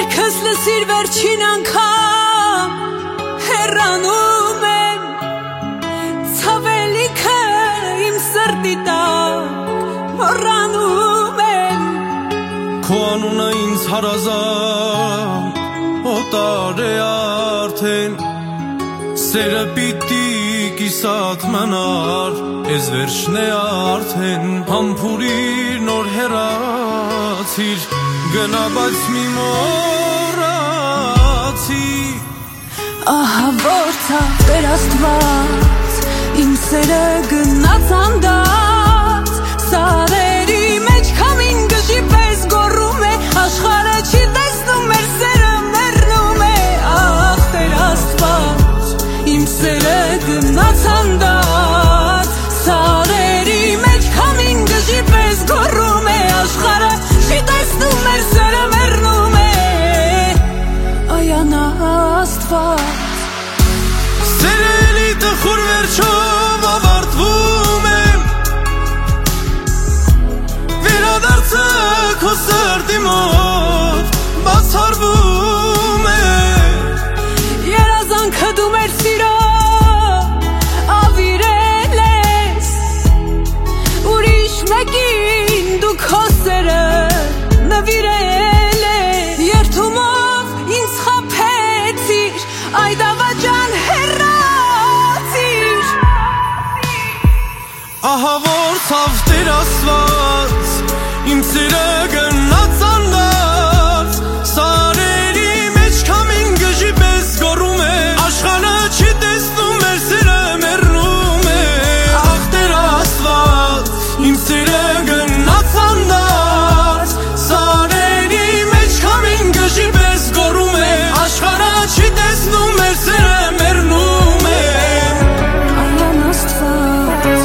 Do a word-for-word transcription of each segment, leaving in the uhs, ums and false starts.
երգս լսիր վերջին անգամ հեռանում եմ ցավելիքը իմ սրտի տակ մոռանում եմ քո անունը ինձ հարազատ օտար է արդեն սերը պիտի կիսատ մնար ես վերջն է արդեն համբուրիր նոր հեռացիր գնա բայց մի մոռացիր ահա որ ցավեր Աստված իմ սերը գնաց անդած սարերի մեջ քամին գժի պես գոռում է աշխարհը չի տեսնում մեր սերը մեռնում է ահ Տեր Աստված իմ սերը գնաց անդած սարերի մեջ քամին գժի պես գոռում է աշխարհը չի տեսնում մեր սերը մեռնում է այանա Աստված Սերելի տխուր վերջով ավարտվում է Վերադարձը քո սրտի մոտ բացառվում է Երազանքը դու մեր սիրո ավիրել ես Ուրիշ մեկին դու քո սերը նվիրել ես Երդումով ինձ խաբեցիր այդ ավաջան հեռացիր Ահա որ ցավ Տեր Աստված իմ սերը գնաց անդած սարերի մեջ քամին գժի պես գոռում է աշխարհը չի տեսնում մեր սերը մեռնում է ահ Տեր Աստված իմ սերը գնաց անդած սարերի մեջ քամին գժի պես գոռում է աշխարհը չի տեսնում մեր սերը մեռնում է Այան Աստված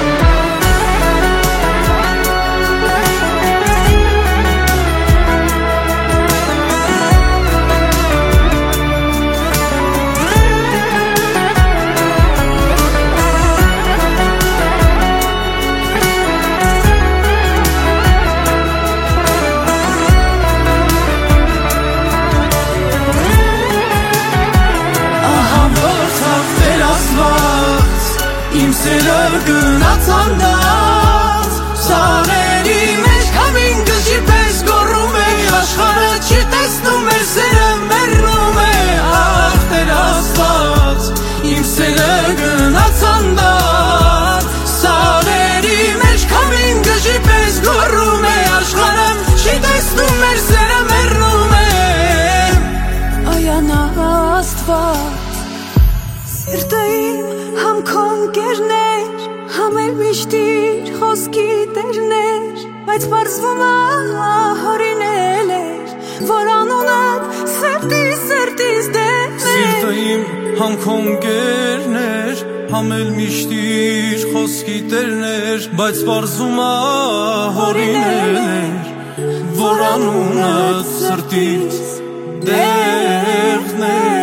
Իմ սերը գնաց անդած սարերի մեջ քամին գժի պես գոռում է աշխարհը չի տեսնում մեր սերը մեռնում է ահ Տեր Աստված իմ սերը գնաց անդած սարերի մեջ քամին գժի պես գոռում է աշխարհը չի տեսնում մեր սերը մեռնում է Այանա Աստված Սիրտը իմ համ քո ընկերներ, համ էլ միշտիր խոսքի տերներ, բայց պարզվում է հորինել էր, որ անունդ սրտի սրտիս դերներ Սիրտը իմ համ քո ընկերներ, համ էլ միշտիր խոսքի տերներ, բայց պարզվում է հորինել էր, որ անունդ սրտիս դերներ